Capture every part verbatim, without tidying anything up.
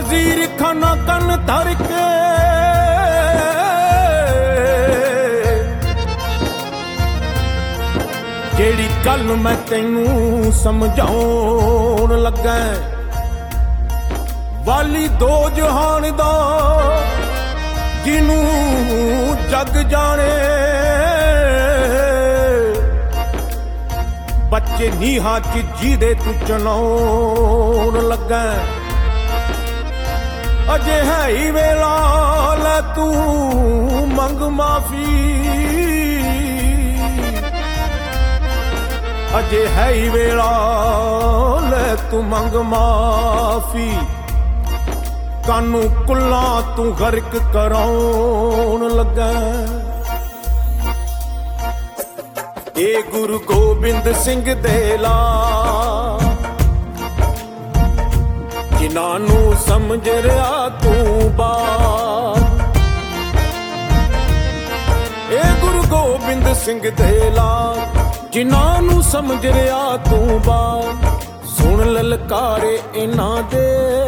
ਵਜ਼ੀਰ ਖਾਨਾ ਕੰਨ ਧਰ ਕੇ ਜਿਹੜੀ ਗੱਲ ਮੈਂ ਤੈਨੂੰ ਸਮਝਾਉਣ ਲੱਗਾ, ਵਾਲੀ ਦੋ ਜਹਾਨ ਦਾ ਜਿਹਨੂੰ ਜਗ ਜਾਣੇ, ਬੱਚੇ ਨੀਹਾਂ ਚ ਜਿਹਦੇ ਤੂੰ ਚਨਾਉਣ ਲੱਗਾ। ਅਜੇ ਹੈ ਹੀ ਵੇਲਾ ਲੈ ਤੂੰ ਮੰਗ ਮਾਫੀ, ਅਜੇ ਹੈ ਹੀ ਵੇਲਾ ਲੈ ਤੂੰ ਮੰਗ ਮਾਫੀ। ਕਾਨੂੰ ਕੁੱਲਾਂ ਤੂੰ ਗਰਕ ਕਰਾਉਣ ਲੱਗਾ। ਏ ਗੁਰੂ ਗੋਬਿੰਦ ਸਿੰਘ ਦੇ ਲਾ ਜਿਨ੍ਹਾਂ ਨੂੰ ਸਮਝ ਰਿਹਾ ਤੂੰ ਬਾਤ, ਏ ਗੁਰੂ ਗੋਬਿੰਦ ਸਿੰਘ ਦੇ ਲਾ ਜਿਨ੍ਹਾਂ ਨੂੰ ਸਮਝ ਰਿਹਾ ਤੂੰ ਬਾਤ। ਸੁਣ ਲਲਕਾਰੇ ਇਹਨਾਂ ਦੇ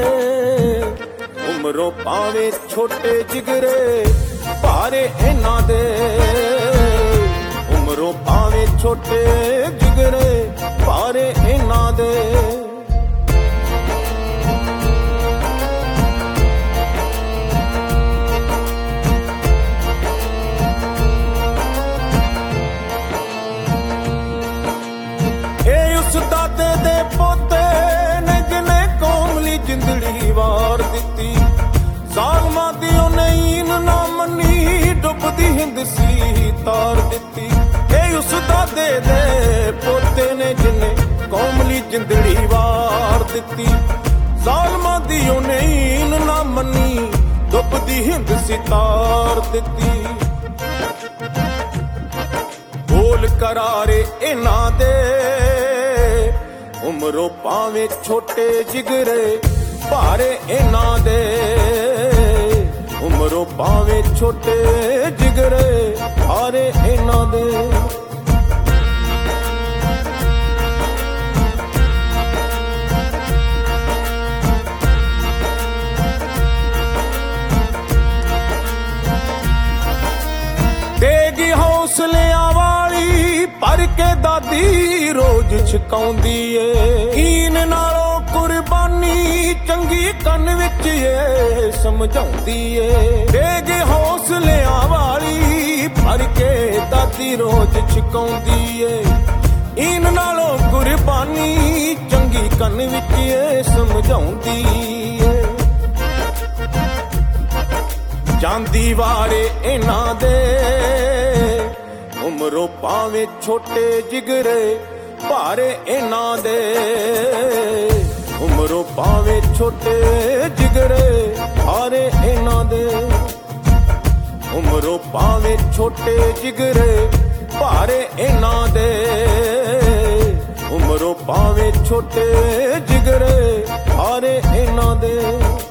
ਉਮਰੋਂ ਭਾਵੇਂ ਛੋਟੇ ਜਿਗਰੇ ਭਾਰੇ ਇਹਨਾਂ ਦੇ, ਉਮਰੋਂ ਭਾਵੇਂ ਛੋਟੇ ਜਿਗਰੇ ਭਾਰੇ ਇਹਨਾਂ ਦੇ। ਇਹ ਉਸ ਦਾਦੇ ਦੇ ਪੋਤੇ ਨੇ ਜਿਹਨੇ ਕੌਮ ਲਈ ਜਿੰਦੜੀ ਵਾਰ ਦਿੱਤੀ, ਜ਼ਾਲਮਾਂ ਦੀ ਉਹਨੇ ਈਨ ਨਾ ਮੰਨੀ, ਡੁੱਬਦੀ ਹਿੰਦ ਸੀ ਤਾਰ ਦਿੱਤੀ। ਇਹ ਉਸ ਦਾਦੇ ਦੇ ਪੋਤੇ ਨੇ ਜਿਹਨੇ ਕੌਮ ਲਈ ਜਿੰਦੜੀ ਵਾਰ ਦਿੱਤੀ, ਜ਼ਾਲਮਾਂ ਦੀ ਉਹਨੇ ਈਨ ਨਾ ਮੰਨੀ, ਡੁੱਬਦੀ ਹਿੰਦ ਸੀ ਤਾਰ ਦਿੱਤੀ। ਬੋਲ ਕਰਾਰੇ ਇਹਨਾਂ ਦੇ ਉਮਰੋਂ ਭਾਵੇਂ ਛੋਟੇ ਜਿਗਰੇ ਭਾਰੇ ਇਹਨਾਂ ਦੇ, ਉਮਰੋਂ ਭਾਵੇਂ ਛੋਟੇ ਜਿਗਰੇ ਭਾਰੇ ਇਹਨਾਂ ਦੇ। ਦੇਗੀ ਹੌਸਲਿਆਂ ਵਾਲੀ ਭਰ ਕੇ ਦਾਦੀ ਰੋਜ਼ ਛਕਾਉਂਦੀ ਏ, ਈਨ ਨਾਲੋਂ ਕੁਰਬਾਨੀ ਚੰਗੀ ਕੰਨ ਵਿੱਚ ਏ ਸਮਝਾਉਂਦੀ ਏ। ਦੇਗੀ ਹੌਸਲਿਆਂ ਵਾਲੀ ਭਰ ਕੇ ਦਾਦੀ ਰੋਜ਼ ਛਕਾਉਂਦੀ ਏ, ਈਨ ਨਾਲੋਂ ਕੁਰਬਾਨੀ ਚੰਗੀ ਕੰਨ ਵਿੱਚ ਏ ਸਮਝਾਉਂਦੀ ਏ। ਜਾਂਦੀ ਵਾਰੇ ਇਹਨਾਂ ਦੇ ਉਮਰੋਂ ਭਾਵੇਂ ਛੋਟੇ ਜਿਗਰੇ ਭਾਰੇ ਇਹਨਾਂ ਦੇ, ਉਮਰੋਂ ਭਾਵੇਂ ਛੋਟੇ ਜਿਗਰੇ ਭਾਰੇ ਇਹਨਾਂ ਦੇ, ਉਮਰੋਂ ਭਾਵੇਂ ਛੋਟੇ ਜਿਗਰੇ ਭਾਰੇ ਇਹਨਾਂ ਦੇ, ਉਮਰੋਂ ਭਾਵੇਂ ਛੋਟੇ ਜਿਗਰੇ ਭਾਰੇ ਇਹਨਾਂ ਦੇ।